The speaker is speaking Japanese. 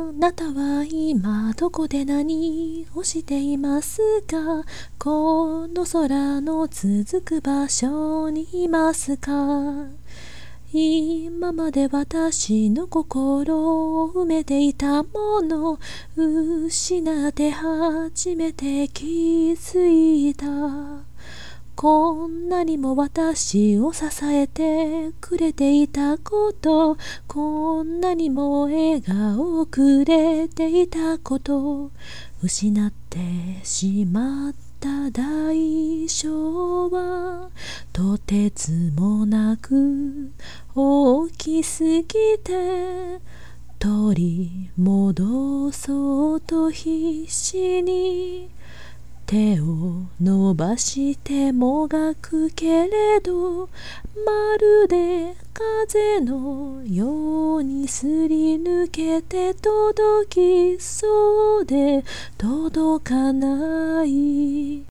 なたは今どこで何をしていますか？この空の続く場所にいますか？今まで私の心を埋めていたもの、失って初めて気づいた。こんなにも私を支えてくれていたこと、こんなにも笑顔をくれていたこと、失ってしまった代償はとてつもなく大きすぎて、取り戻そうと必死に手を伸ばしてもがくけれど、まるで風のようにすり抜けて届きそうで届かない。